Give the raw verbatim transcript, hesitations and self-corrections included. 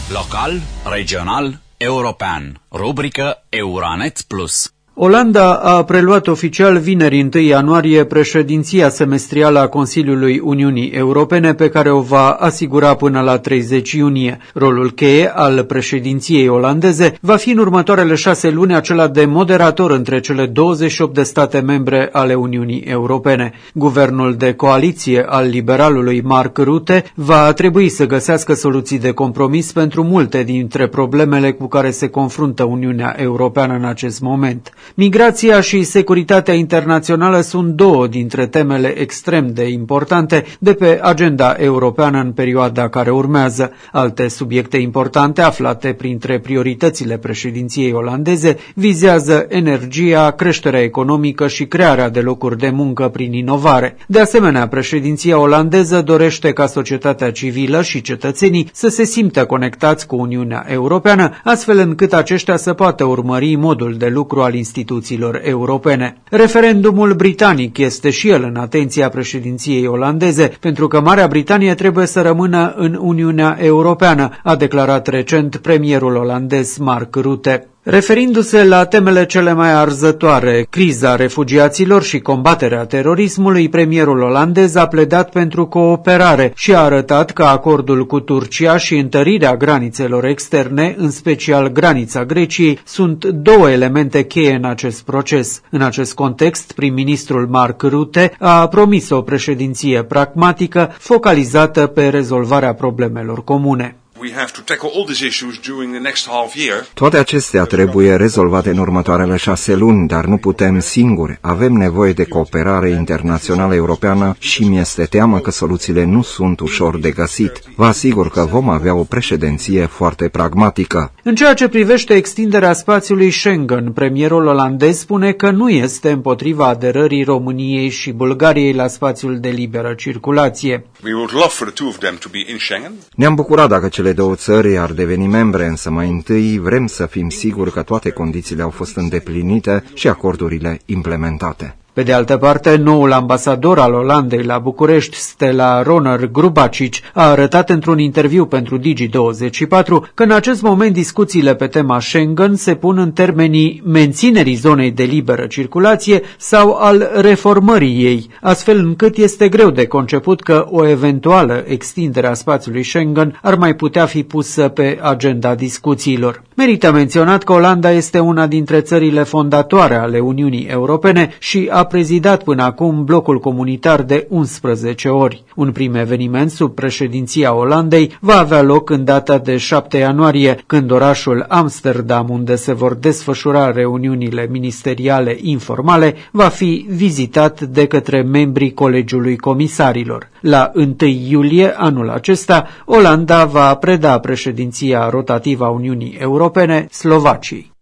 Local, regional, european. Rubrică Euranet Plus. Olanda a preluat oficial vineri întâi ianuarie președinția semestrială a Consiliului Uniunii Europene, pe care o va asigura până la treizeci iunie. Rolul cheie al președinției olandeze va fi în următoarele șase luni acela de moderator între cele douăzeci și opt de state membre ale Uniunii Europene. Guvernul de coaliție al liberalului Mark Rutte va trebui să găsească soluții de compromis pentru multe dintre problemele cu care se confruntă Uniunea Europeană în acest moment. Migrația și securitatea internațională sunt două dintre temele extrem de importante de pe agenda europeană în perioada care urmează. Alte subiecte importante aflate printre prioritățile președinției olandeze vizează energia, creșterea economică și crearea de locuri de muncă prin inovare. De asemenea, președinția olandeză dorește ca societatea civilă și cetățenii să se simtă conectați cu Uniunea Europeană, astfel încât aceștia să poată urmări modul de lucru al instituțiilor europene. Referendumul britanic este și el în atenția președinției olandeze, pentru că Marea Britanie trebuie să rămână în Uniunea Europeană, a declarat recent premierul olandez Mark Rutte. Referindu-se la temele cele mai arzătoare, criza refugiaților și combaterea terorismului, premierul olandez a pledat pentru cooperare și a arătat că acordul cu Turcia și întărirea granițelor externe, în special granița Greciei, sunt două elemente cheie în acest proces. În acest context, prim-ministrul Mark Rutte a promis o președinție pragmatică, focalizată pe rezolvarea problemelor comune. Toate acestea trebuie rezolvate în următoarele șase luni, dar nu putem singuri. Avem nevoie de cooperare internațională europeană și mi-este teamă că soluțiile nu sunt ușor de găsit. Vă asigur că vom avea o președinție foarte pragmatică. În ceea ce privește extinderea spațiului Schengen, premierul olandez spune că nu este împotriva aderării României și Bulgariei la spațiul de liberă circulație. Ne-am bucurat dacă cele două țări ar deveni membre, însă mai întâi vrem să fim siguri că toate condițiile au fost îndeplinite și acordurile implementate. Pe de altă parte, noul ambasador al Olandei la București, Stella Roner Grubacic, a arătat într-un interviu pentru Digi douăzeci și patru că în acest moment discuțiile pe tema Schengen se pun în termenii menținerii zonei de liberă circulație sau al reformării ei, astfel încât este greu de conceput că o eventuală extindere a spațiului Schengen ar mai putea fi pusă pe agenda discuțiilor. Merită menționat că Olanda este una dintre țările fondatoare ale Uniunii Europene și a prezidat până acum blocul comunitar de unsprezece ori. Un prim eveniment sub președinția Olandei va avea loc în data de șapte ianuarie, când orașul Amsterdam, unde se vor desfășura reuniunile ministeriale informale, va fi vizitat de către membrii Colegiului Comisarilor. La întâi iulie anul acesta, Olanda va preda președinția rotativă a Uniunii Europene Slovaciei.